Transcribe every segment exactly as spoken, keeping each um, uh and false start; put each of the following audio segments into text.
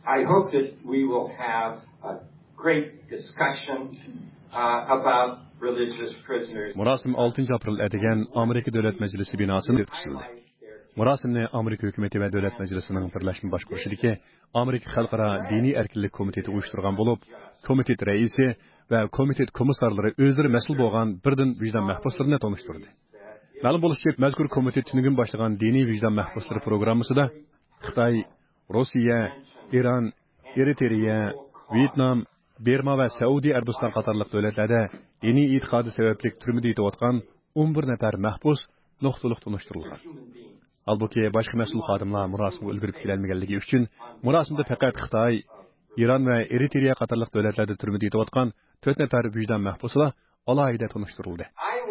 I hope that we will have a great discussion uh, about religious prisoners. Murasim oltinchi aprel edigen Amerika Devlet Meclisi binasında ötküzüldü. Murasimni Amerika Hükümeti ve Devlet Meclisi'nin birleşme başkuruşidagi Amerika Xalqaro Diniy Erkinlik Komiteti uyushtirgan bo'lib, komitet raisi va komitet komissarlari o'zlari mas'ul bo'lgan birdan vijdon mahbuslarini tanishtirdi. Ma'lum bo'lishicha, mazkur komitet tunugun boshlagan diniy vijdon mahbuslari programmasida Xitoy, Rossiya, Iran, Eritreya, Vyetnam, Berma va Saudiya Arabiston qatorliq davlatlarda diniy e'tiqodi sababli turmada yetayotgan o'n bir nafar mahbus nuqtaliq tanishtirilgan. Halbuki boshqa mas'ul xodimlar murosimga ulgurib kelolmaganligi uchun murosimda faqat Xitoy, Iran va Eritreya qatorliq davlatlarda turmada yetayotgan to'rt nafar vijdon mahbuslar alohida tanishtirildi.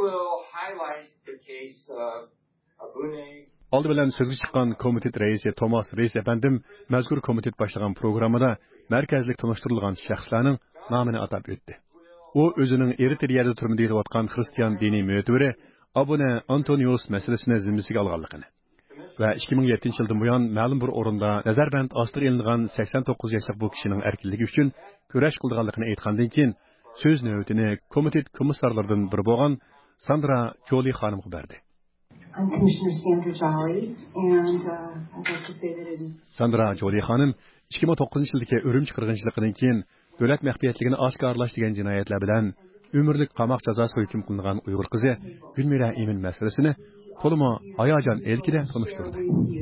Oldi bilan so'zga chiqqan komitet raisi Thomas Reis efendim mazkur komitet boshlagan programmada markazlik tanishtirilgan shaxslarning nomini atab o'tdi. U o'zining Eritreyada turmada yetayotgan xristian diniy mo'taviri Abuna Antonius masalasini zimmasiga olganligini va ikki ming yettinchi yildan buyon ma'lum bir o'rinda nazarband ostiga ilingan sakson to'qqiz yoshli bu kishining erkinligi uchun kurash qilganligini aytgandan keyin so'z navbatini komitet komissarlaridan biri bo'lgan Sandra Jolie xonimga berdi. I'm Commissioner Sandra Jolie, and uh, I'd like to say that it is... Sandra Jolie xonim ikki ming to'qqizinchi yildagi Urumchi qirg'inchiligidan keyin davlat maxfiyatligini oshkorlash degan jinoyatlar bilan umrlik qamoq jazosi hukm qilingan Uyg'ur qizi Gulmira Emin masalasini to'liq hayajon elkida tanishtirdi.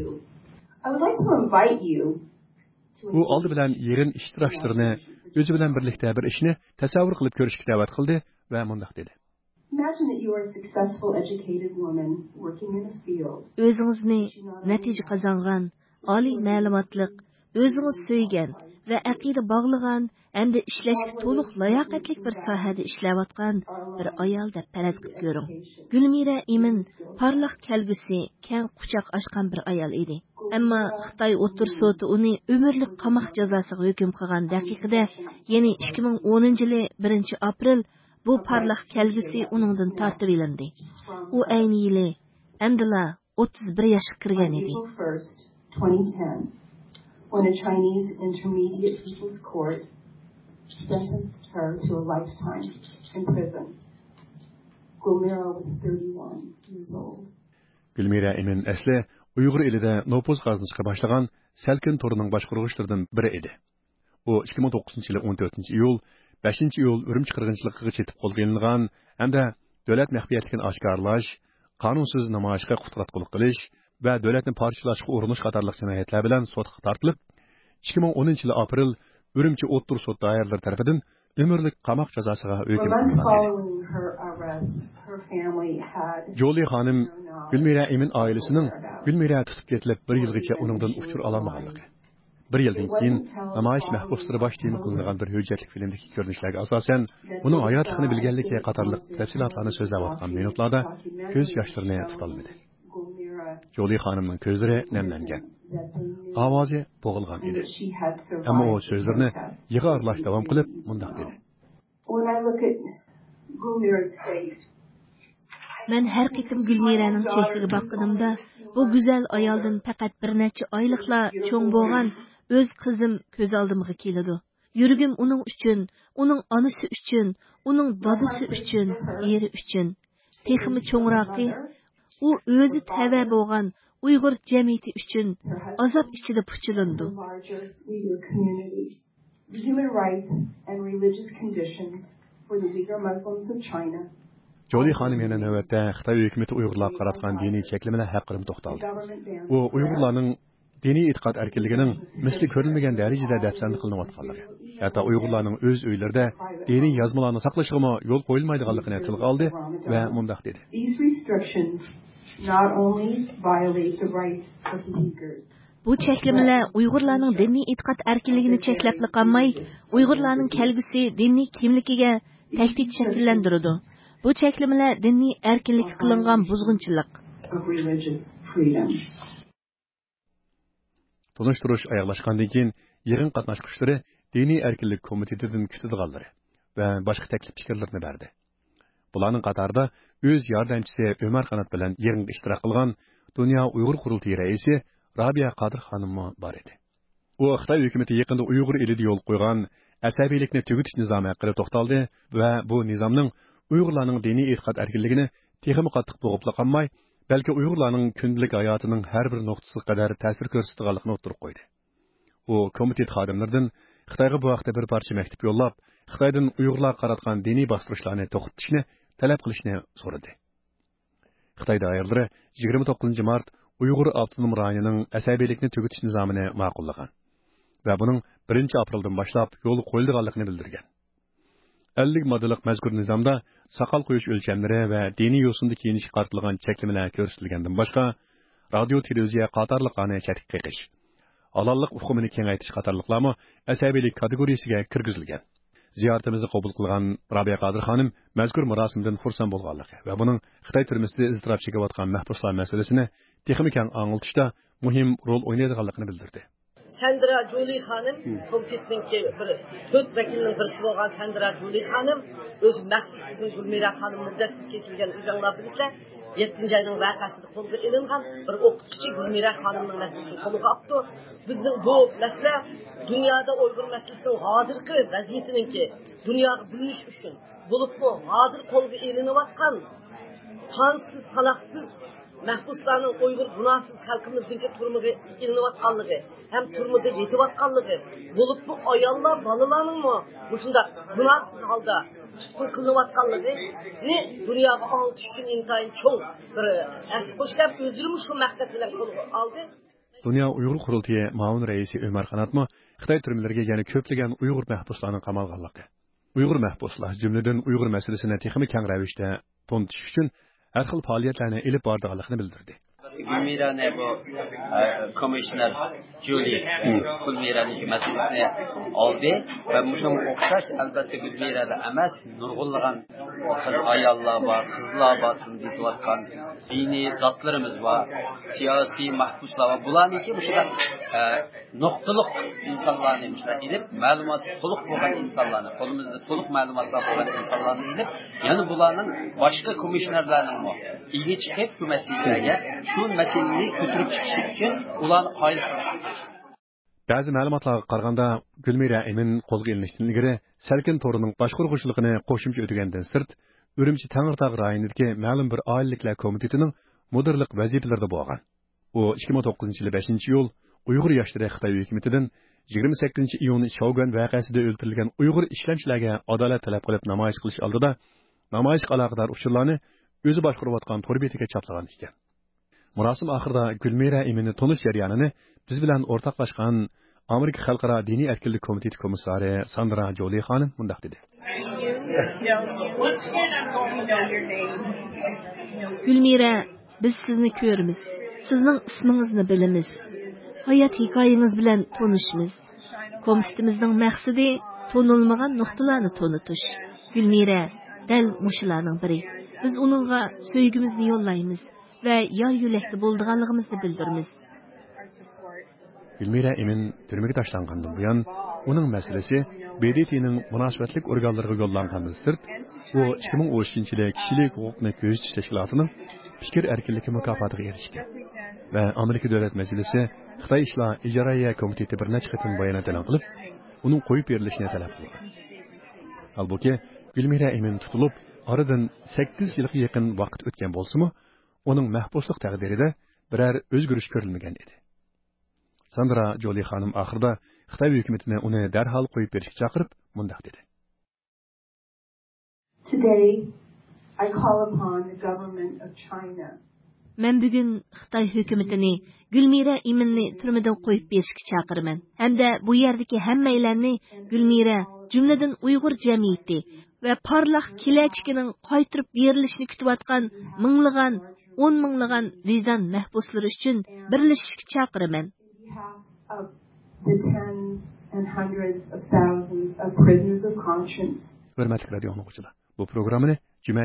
I would like to invite you to... U oldi bilan yerin ishtirokchilarini o'zi bilan birlikda bir ishni tasavvur qilib ko'rishga da'vat qildi va mundaq dedi. Imagine that you are a successful, educated woman working in a field. O'zingizni natija qozongan, oliy ma'lumotli, o'zingiz so'ygan va aqida bog'lagan hamda ishlashga to'liq layoqatli bir sohada ishlayotgan bir ayol deb faraz qilib ko'ring. Gulmira Emin parlaq kelgusi, keng quchoq ochgan bir ayol edi. Ammo Xitoy o'tir sudi uni umrlik qamoq jazosiga hukm qilgan daqiqada, ya'ni ikki ming o'ninchi yil birinchi aprel bu parlaq kelgusi uningdan tortib olindi. U ayni yili Andala o'ttiz bir yoshga kirgan edi. twenty ten, when a Chinese intermediate people's court sentenced her to a lifetime in prison. Gulmira was thirty-one years old. Gulmira Emin asli Uyg'ur elida nopuz qaznishga boshlagan Salkin torining boshqaruvchilaridan biri edi. U ikki ming to'qqizinchi yil o'n to'rtinchi iyul beshinchi iyul Urumchi qirg'inchiligiga chetib qo'lga ilingan hamda davlat maxfiyatligini oshkorlash, qonunsiz namoyishga qutratqulik qilish va davlatni parchalashga urinish qatorliq jinoyatlar bilan sudga tortilib, ikki ming o'ninchi yil aprel Urumchi o'ttir sud doiralari tomonidan umrlik qamoq jazosiga hukm qilindi. Jolie xonim Gulmira Emin oilasining Gulmira tutib ketilib bir yilgacha uningdan uchur ololmaganligi. Bir yildan keyin namoyish mahbuslari bosh tema qilingan bir hujjatli filmdagi ko'rinishlarga asosan uning hayotligini bilganligi qatorliq tafsilotlarni so'zlayotgan minutlarda ko'z yoshlarini tutolmadi. Jolie xonimning ko'zlari namlangan. Ovozi bo'g'ilgan edi. Ammo u so'zlarini yig'i aralash davom qilib mundaq dedi. Men har qitim Gulmiraning chehriga boqqanimda, bu go'zal ayoldan faqat bir necha oyliklar cho'ng bo'lgan o'z qizim ko'z oldimga keladi. Yuragim uning uchun, uning onasi uchun, uning dadasi uchun, eri uchun. Texmi cho'ngroqi, u o'zi tava bo'lgan Uyg'ur jamiyati uchun azob ichida puchilindi. Jolie xonim yana navbatda Xitoy hukumati Uyg'urlarga qaratgan diniy cheklamalar haqida to'xtaldi. U Uyg'urlarning diniy e'tiqod erkinligining misli ko'rilmagan darajada dafsanda qilinayotganligi, hatto Uyg'urlarning o'z uylarida diniy yozmalarni saqlashiga yo'l qo'yilmaydiganligini tilga oldi va mundaq dedi. Bu cheklamalar Uyg'urlarning diniy e'tiqod erkinligini cheklab qolmay, Uyg'urlarning kelgusi diniy kimligiga tahdid shakllantiradi. Bu cheklamalar diniy erkinlik qilingan buzg'unchilik. Tunishtirish oyoqlashgandan keyin yig'in qatnashchilari diniy erkinlik komitetidan kutidiganlari va boshqa taklif fikrlarni berdi. Bularning qatorida o'z yordamchisi Ömer Qanat bilan yig'inda ishtirok qilgan Dunyo Uyg'ur qurultiyi raisi Rabia Qodir xonim bor edi. u Xitoy hukumati yaqinda Uyg'ur elida yo'l qo'ygan asabiylikni tugutish nizomi haqida to'xtaldi va bu nizomning Uyg'urlarning diniy e'tiqod erkinligini texmi qattiq bo'g'ibla qolmay, balki Uyg'urlarning kundalik hayotining har bir nuqtasiga qadar ta'sir ko'rsatganligini o'tirib qo'ydi. U komitet xodimlaridan Xitoyga bu vaqtda bir parcha maktub yo'llab, Xitoydan Uyg'urlarga qaratgan diniy bostirishlarni to'xtatishni talab qilishni so'radi. Xitoy doiralari yigirma to'qqizinchi mart Uyg'ur avtonom rayonining asabiylikni tugutish nizomini ma'qullagan va buning birinchi apreldan boshlab yo'l qo'yilganligini bildirgan. ellik moddalik mazkur nizomda soqol qo'yish o'lchamlari va diniy yo'sinda kiyinishga qaratilgan cheklamalar ko'rsatilgandan boshqa, radio, televiziya qatorliqlarni chetga qiqish, halollik uqumini kengaytirish qatorliqlarmi asabiylik kategoriyasiga kirgizilgan. Ziyoratimizni qabul qilgan Rabiya Qodir xonim mazkur marosimdan xursand bo'lganligi va buning Xitoy turmusida iztirob chekayotgan mahbuslar masalasini texnik anglitishda muhim rol o'ynaydiganligini bildirdi. Sandra Jolie xonim, komitetninki bir to'rt vakilning birisi bo'lgan Sandra Jolie xonim o'z maqsadini Gulmira xonim muddasida kesilgan o'zinglar bilasizlar. yettinchi ayning vaqasida qo'lga ilingan bir o'qituvchi Gulmira xonimning masalasini qo'lga oldi. Bizning bu masala dunyoda Uyg'ur masalasining hozirgi vaziyatiniki dunyoga bilinish uchun bo'libmi hozir qo'lga ilinayotgan sonsiz sanoqsiz mahbuslarning Uyg'ur gunohsiz xalqimizningki turmuga ilinayotganligi ham turmuga yetayotganligi bo'libmi ayollar bolalarningmi shunday gunohsiz holda tutqun qilinayotganligini dunyoga anglatish uchun intayin cho'ng bir as qo'shib o'zlari shu maqsad bilan qo'lga oldi. Dunyo Uyg'ur qurultiyi ma'mur raisi Ömer Qanatmi Xitoy turmalariga yana ko'plagan Uyg'ur mahbuslarning qamalganligi, Uyg'ur mahbuslar jumladan Uyg'ur masalasini texnik keng ravishda to'ntish uchun har xil faoliyatlarni ilib borganligini bildirdi. Gulmira ne bu komisyoner Julie Gulmira'nın meselesini aldı ve muşum okşaş elbette Gulmira'da emas nurgulluğun kız ayallar var, kızlar var, tümdüzvatkan dini zatlarımız var, siyasi mahpuslar var. Bulanı ki bu şekilde e, noktalık insanlarını ilip, malumat soluk olan insanlarını, kolumuzda soluk malumatlar olan insanlarını ilip, yani bulanın başka komisyonerlerinin o ilgi çıkıp şu meseleye, şu meseleyi götürüp çıkışı için ulan hayır kılıştırır. Bazı ma'lumotlarga qaraganda Gulmira Emin qo'lga ilinishdan ilgari Salkin to'rining boshqaruvchiligini qo'shimcha o'tagandan sirt Urumchi Tangirtog' rayonidagi ma'lum bir oilaliklar komitetining mudirlik vazifalarida bo'lgan. U ikki ming to'qqizinchi yil beshinchi iyul Uyg'ur yoshlari Xitoy hukumatidan yigirma sakkizinchi iyun Shougan voqeasida o'ldirilgan Uyg'ur ishlamchilarga adolat talab qilib namoyish qilish oldida namoyishga aloqador uchurlarni o'zi boshqarayotgan to'r betiga choplagan ekan. Murosim oxirida Gulmira Eminni tonish jarayonini biz bilan o'rtoqlashgan Amerika Xalqaro diniy erkinlik komiteti komissari Sandra Jolie xonim mundaq dedi. Gulmira, biz sizni ko'ramiz. Sizning ismingizni bilamiz. Hayot hikoyangiz bilan tanishmiz. Komitetimizning maqsadi tonilmagan nuqtalarni tonitish. Gulmira, dal mushularning biri. Biz uningga so'ygimizni yo'llaymiz ve yar yürekli bulduğanlığımızı bildirimiz. Gulmira Emin türmege taşlangandan buyan, onun meselesi B D T'nin münasebetlik organlarına yollangandan sırt, o ikki ming o'n uchinchi yili kişilik hukukni ko'zitish tashkilotining fikr erkinligi mukofotiga erishgan. Ve Amerika Davlat Majlisi Xitoy ishlar ijroiya komiteti bir necha qatim bayonot e'lon qilib, uning qo'yib berilishini talab qilgan. Halbuki Gulmira Emin tutilib, oradan sakkiz yilga yaqin vaqt o'tgan bo'lsa-mu, onun mahbuslik taqdirida biror o'zgarish ko'rilmagan edi. Sandra Jolie xonim oxirida Xitoy hukumatini uni darhol qo'yib berishga chaqirib, mundaq dedi. Today I call upon the government of China. Men bugun Xitoy hukumatini Gulmira Eminni turmadan qo'yib berishga chaqiraman. Hamda bu yerdagi hammalarni Gulmira, jumladan Uyg'ur jamiyati va parlaq kelajagining qaytirib berilishini kutayotgan minglagan o'n minglagan vijdon mahbuslari uchun birlashishga chaqiraman. Hurmatli radio o'quvchilar, bu programmani